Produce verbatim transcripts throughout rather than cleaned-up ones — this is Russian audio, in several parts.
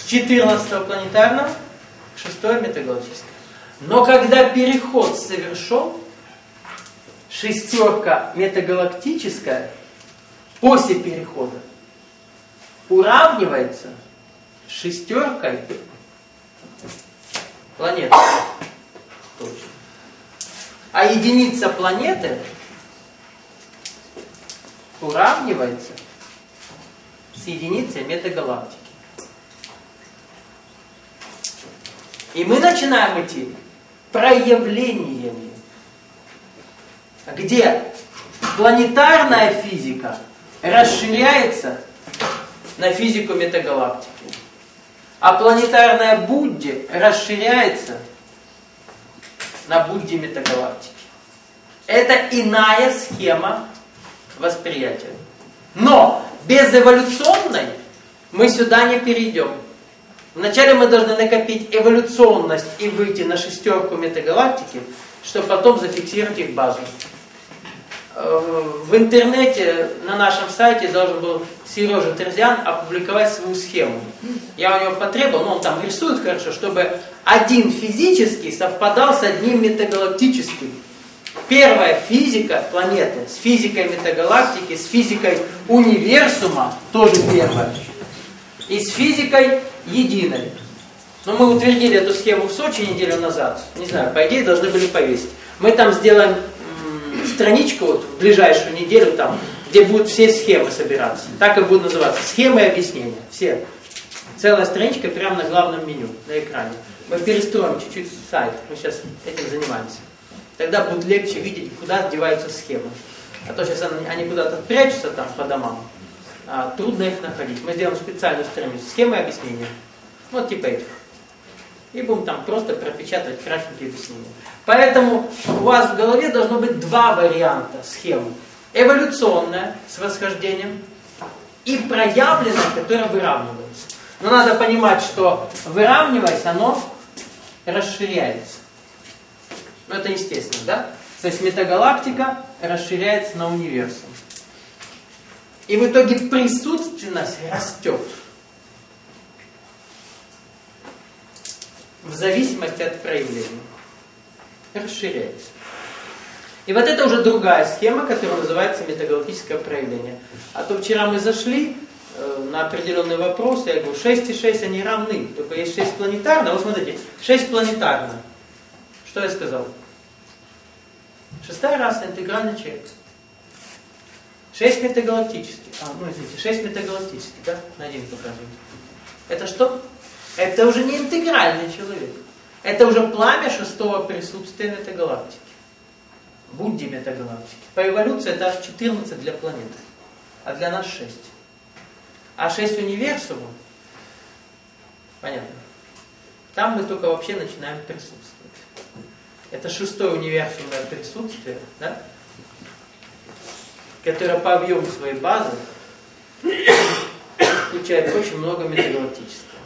С четырнадцатого планетарного в шестое метагалактическое. Но когда переход совершен, шестерка метагалактическая после перехода уравнивается с шестеркой планеты. Точно. А единица планеты уравнивается с единицей метагалактики. И мы начинаем идти проявлениями, где планетарная физика расширяется на физику метагалактики, а планетарная Будди расширяется на Будди метагалактики. Это иная схема восприятия. Но без эволюционной мы сюда не перейдем. Вначале мы должны накопить эволюционность и выйти на шестерку метагалактики, чтобы потом зафиксировать их базу. В интернете на нашем сайте должен был Сережа Терзиан опубликовать свою схему. Я у него потребовал, но он там рисует хорошо, чтобы один физический совпадал с одним метагалактическим. Первая физика планеты с физикой метагалактики, с физикой универсума, тоже первая, и с физикой единой. Но мы утвердили эту схему в Сочи неделю назад. Не знаю, по идее должны были повесить. Мы там сделаем м, страничку вот, в ближайшую неделю, там, где будут все схемы собираться. Так и будут называться. Схемы и объяснения. Все. Целая страничка прямо на главном меню, на экране. Мы перестроим чуть-чуть сайт. Мы сейчас этим занимаемся. Тогда будет легче видеть, куда деваются схемы. А то сейчас они куда-то прячутся там по домам. А, трудно их находить. Мы сделаем специальную страницу. Схемы и объяснения. Вот типа этих. И будем там просто пропечатать красненькие объяснения. Поэтому у вас в голове должно быть два варианта схемы. Эволюционная, с восхождением, и проявленная, которая выравнивается. Но надо понимать, что выравниваясь, оно расширяется. Ну это естественно, да? То есть метагалактика расширяется на универсум. И в итоге присутственность растет. В зависимости от проявления. Расширяется. И вот это уже другая схема, которая называется метагалактическое проявление. А то вчера мы зашли э, на определенный вопрос, я говорю, шесть и шесть они равны. Только есть шесть планетарно. Вот смотрите, шесть планетарно. Что я сказал? Шестая раса, интегральный человек. шесть метагалактических. А, ну извините, шесть метагалактических, да? На один показывает. Это что? Это уже не интегральный человек. Это уже пламя шестого присутствия метагалактики. Будди метагалактики. По эволюции это аж четырнадцать для планеты. А для нас шесть. А шесть универсумов, понятно, там мы только вообще начинаем присутствовать. Это шестое универсумное присутствие, да? Которое по объему своей базы включает очень много метагалактического.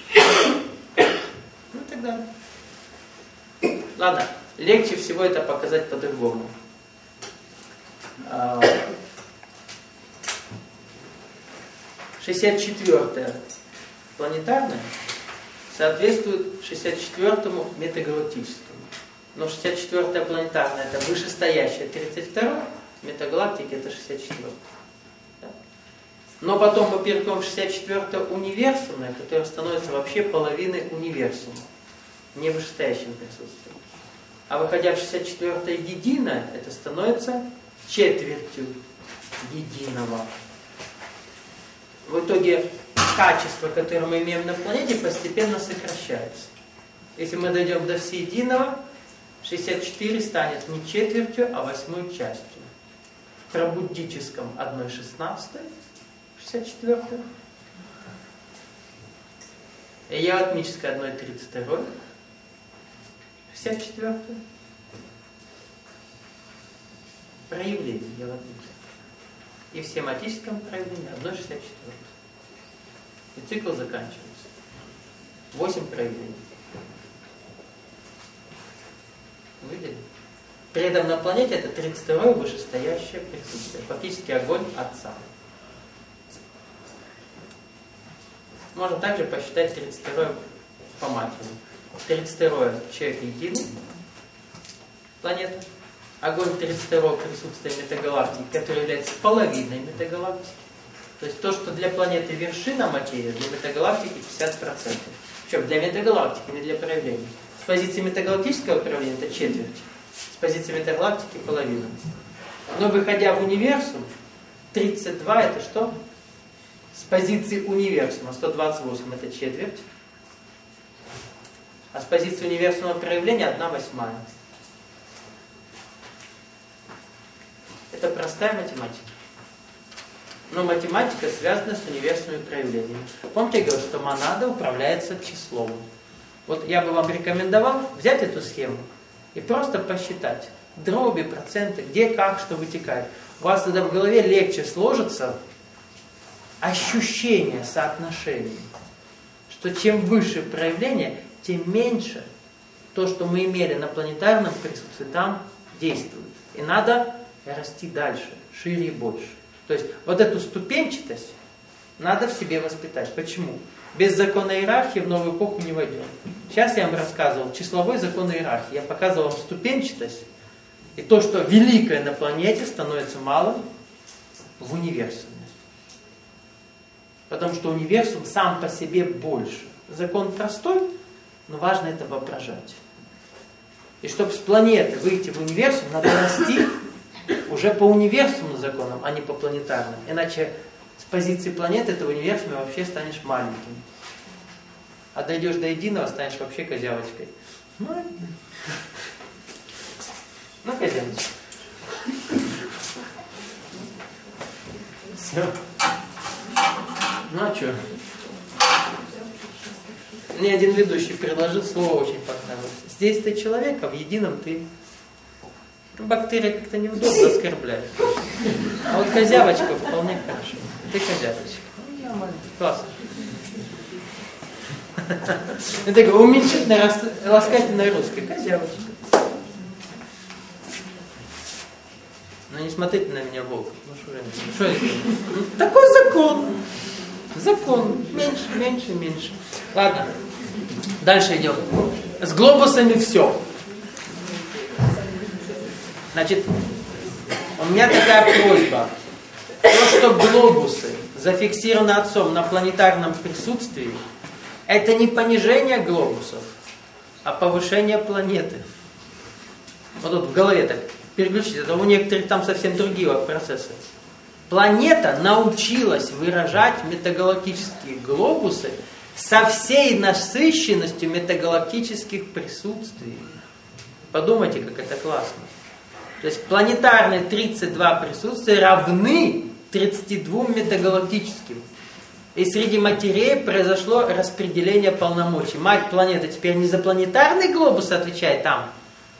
Ну и так далее. Ладно, легче всего это показать по-другому. шестьдесят четвёртая планетарная соответствует шестьдесят четвёртому метагалактическому. Но шестьдесят четвёртая планетарная это вышестоящая тридцать вторая, метагалактики это шестьдесят четвёртая. Да? Но потом мы переходим в шестьдесят четвёртое универсумное, которое становится вообще половиной универсума, не вышестоящим присутствием. А выходя в шестьдесят четвёртое единое, это становится четвертью единого. В итоге качество, которое мы имеем на планете, постепенно сокращается. Если мы дойдем до всеединого, шестьдесят четыре станет не четвертью, а восьмой частью. В пробуддическом одна шестнадцатая, шестьдесят четвёртая. И яатмическое одна тридцать вторая, шестьдесят четвёртая. Проявление яатмическое. И в семантическом проявлении одна шестьдесят четвёртая. И цикл заканчивается. Восемь проявлений. Видели? При этом на планете это тридцать второе вышестоящее присутствие. Фактически огонь Отца. Можно также посчитать тридцать второе по матери. тридцать второе человек единый, планета. Огонь тридцать второго присутствия метагалактики, который является половиной метагалактики. То есть то, что для планеты вершина материи, для метагалактики пятьдесят процентов. Причем для метагалактики, не для проявления. С позиции метагалактического проявления это четверть. С позиции метагалактики половина. Но выходя в универсум, тридцать два это что? С позиции универсума сто двадцать восемь это четверть. А с позиции универсумного проявления одна восьмая. Это простая математика. Но математика связана с универсумными проявлениями. Помните, я говорил, что монада управляется числом. Вот я бы вам рекомендовал взять эту схему и просто посчитать дроби, проценты, где, как, что вытекает. У вас тогда в голове легче сложится ощущение соотношения, что чем выше проявление, тем меньше то, что мы имели на планетарном присутствии, там действует. И надо расти дальше, шире и больше. То есть вот эту ступенчатость надо в себе воспитать. Почему? Без закона иерархии в новую эпоху не войдем. Сейчас я вам рассказывал числовой закон иерархии. Я показывал вам ступенчатость и то, что великое на планете становится малым в универсуме. Потому что универсум сам по себе больше. Закон простой, но важно это воображать. И чтобы с планеты выйти в универсум, надо расти уже по универсумным законам, а не по планетарным. Иначе с позиции планеты этого универсума вообще станешь маленьким. А дойдешь до единого, станешь вообще козявочкой. Ну, ну козявочка. Все. Ну а что? Мне один ведущий предложил слово очень понравилось. Здесь ты человек, а в едином ты... Бактерия как-то неудобно оскорбляет. А вот козявочка вполне хорошо. Ты козявочка. Ну, я маленький. Классно. Это такое уменьшительное, ласкательное русское. Козявочка. Но не смотрите на меня, волк. Ну что же, что это? Ну, такой закон. Закон. Меньше, меньше, меньше. Ладно. Дальше идем. С глобусами все. Значит, у меня такая просьба. То, что глобусы зафиксированы Отцом на планетарном присутствии, это не понижение глобусов, а повышение планеты. Вот тут в голове так переключите, это у некоторых там совсем другие процессы. Планета научилась выражать метагалактические глобусы со всей насыщенностью метагалактических присутствий. Подумайте, как это классно. То есть планетарные тридцать два присутствия равны тридцати двум метагалактическим. И среди матерей произошло распределение полномочий. Мать планеты теперь не за планетарные глобусы отвечает там,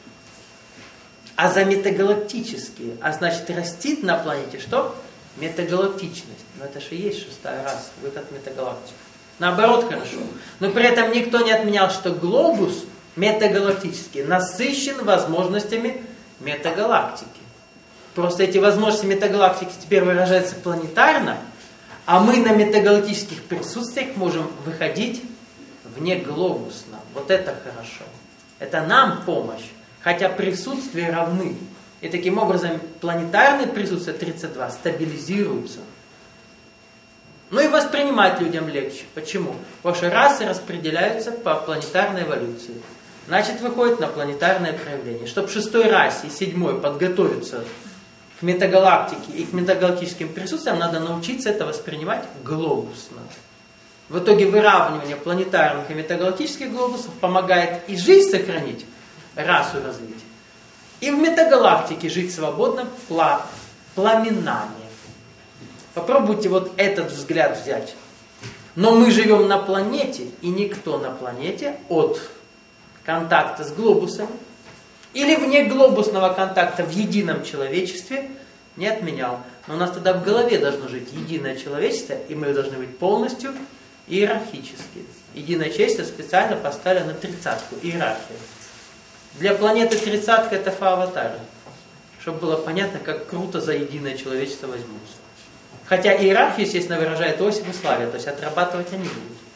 а за метагалактические. А значит, растит на планете что? Метагалактичность. Но это же и есть шестая раса, выход метагалактики. Наоборот, хорошо. Но при этом никто не отменял, что глобус метагалактический насыщен возможностями метагалактики. Просто эти возможности метагалактики теперь выражаются планетарно, а мы на метагалактических присутствиях можем выходить внеглобусно. Вот это хорошо. Это нам помощь, хотя присутствия равны. И таким образом планетарные присутствия тридцать два стабилизируются. Ну и воспринимать людям легче. Почему? Потому что расы распределяются по планетарной эволюции. Значит, выходит на планетарное проявление. Чтобы шестой расе и седьмой подготовиться к метагалактике и к метагалактическим присутствиям, надо научиться это воспринимать глобусно. В итоге выравнивание планетарных и метагалактических глобусов помогает и жизнь сохранить, расу развить, и в метагалактике жить свободно, пла, пламенами. Попробуйте вот этот взгляд взять. Но мы живем на планете, и никто на планете от контакта с глобусами или вне глобусного контакта в едином человечестве не отменял. Но у нас тогда в голове должно жить единое человечество, и мы должны быть полностью иерархически. Единое человечество специально поставлено на тридцатку, иерархию. Для планеты тридцатка это фа-аватары, чтобы было понятно, как круто за единое человечество возьмутся. Хотя иерархию, естественно, выражает Иосиф и Славия, то есть отрабатывать они будут.